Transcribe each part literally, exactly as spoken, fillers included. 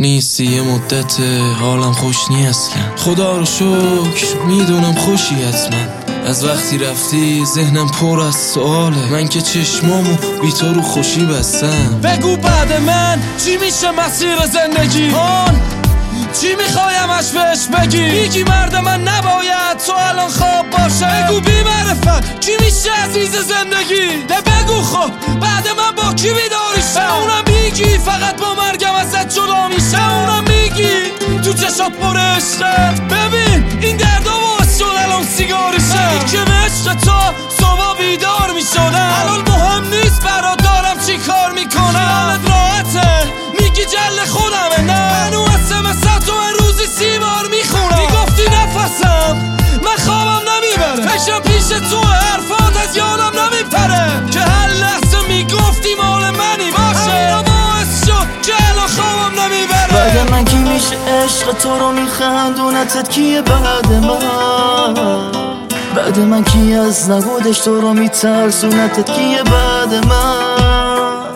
نیستی یه مدت حالم خوش نی اصلا. خدا رو شکر میدونم خوشی حتما. از وقتی رفتی ذهنم پر از سواله. من که چشمامو بی تو رو خوشی بستم. بگو بعد من چی میشه مسیر زندگی؟ آن چی میخوایمش بهش بگی؟ میگی مرد من نباید تو الان خواب باشه. بگو بی معرفت کی میشه عزیز زندگی؟ ده بگو خب بعد من با کی بیداری شه؟ اونم میگی فقط با مرگم ازت جدا میشه. اونم میگی تو چشات پر عشقت. ببین این دردا باعث شد الان سیگاریشه. میگی که به عشق تو صبح بیدار میشدم. الان مهم نیست برات دارم چی کار میکنم. حالت راحته میگی جل خودمه. نه منو اسمسات و روزی سی بار میخونم. میگفتی نفسم من خوابم نمیبره. فکرم پیش تو حرفات از یادم نمیپره. که هر لحظه میگفتی مال منی باشه. همونو باعث شد که الان خوابم نمیبره. بعد من کی میشه عشق تو رو میخندونتت کیه؟ بعد من بعد من کی از نبودش تو رو میترسونتت کیه؟ بعد من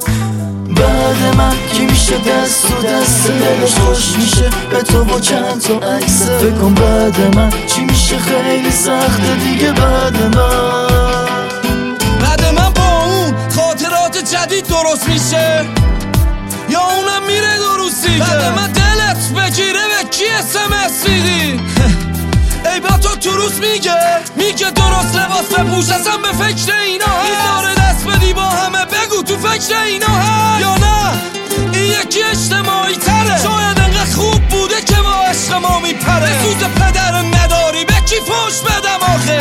بعد من کی میشه دست و دست دلش خوش میشه به تو با چند تا عکس؟ فکر کن بعد من چی میشه خیلی سخته دیگه. بعد من بعد من با اون خاطرات جدید درست میشه یا اونم میره درست دیگه؟ بعد من دلت بگیره به کی اس ام اس میدی؟ ای با تو تو روز میگه میگه درست لباس بپوش. اصلا به فکر اینا هست؟ میذاره دست بدی با همه بگو تو فکر اینا هست یا نه این یکی اجتماعی تره؟ شاید انقدر خوب بوده که با عشق ما میپره. سوز پدر نداری به کی فوش بدم آخه؟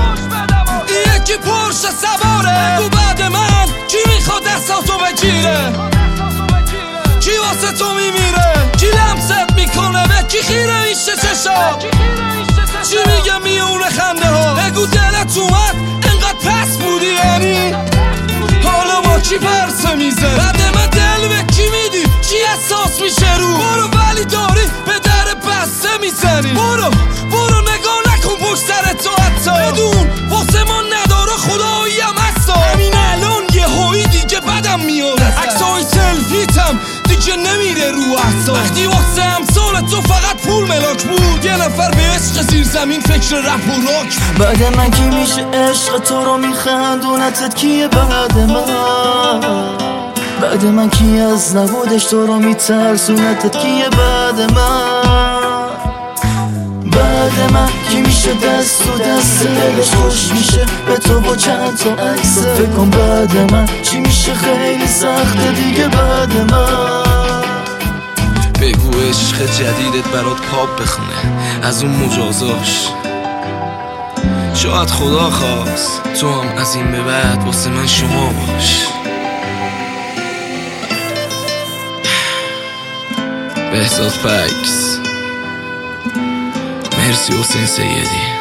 این یکی پرش سواره. بگو بعد من کی میخواد دستاتو بگیره؟ کی واسه تو میمیره؟ کی لمست میکنه؟ به کی خیره میشه چشا؟ چی میگه میونه خنده ها؟ بگو دلت اومد انقدر پس بودی یعنی؟ حالا با کی پرسه میزه؟ بعد من دل به کی میدی؟ کی احساس میشه رو؟ برو ولی داری به در بسته میزنی. برو برو نگاه نکن پشت سر تو حتی. بدون واسه ما نداره خدایی هم هستا. همین الان یه هایی دیگه بدم میاد. عکسای سلفیتم دیگه نمیره رو احسا. وقتی واسه امثال تو فقط پول ملاک بود. یه نفر به عشق زیر زمین فکر رپ و راک. بعد من کی میشه عشق تو رو میخندونتت کیه؟ بعد من بعد من کی از نبودش تو رو میترسونتت کیه؟ بعد من بعد من کی میشه دست و دست دلش خوش میشه به تو با چند تا عکس؟ فکر کن بعد من چی میشه خیلی سخته دیگه. بعد من بگو عشق جدیدت برات پاپ بخونه از اون مجازاش. شاید خدا خواست تو هم از این به بعد واسه من شما باش. بهزاد فکس. مرسی حسین سیدی.